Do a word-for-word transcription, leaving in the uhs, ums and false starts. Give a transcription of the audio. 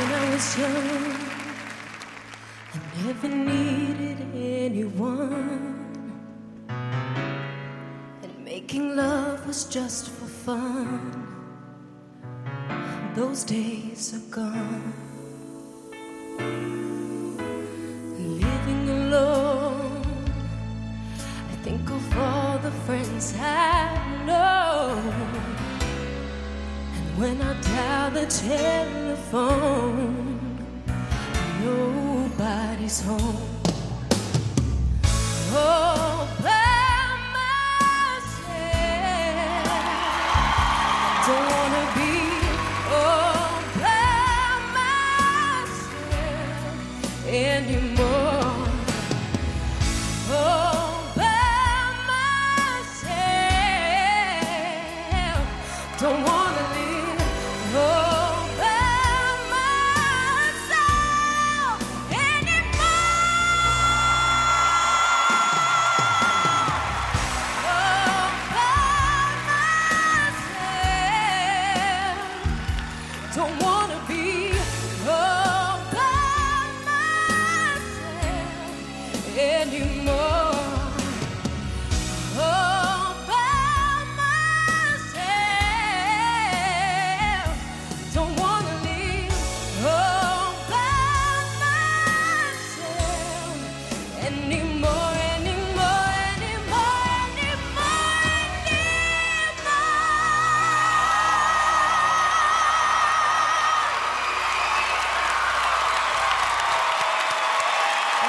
I was young, I never needed anyone, and making love was just for fun. Those days are gone. Living alone, I think of all the friends I know, and when I dial the telephone, nobody's home. Oh, but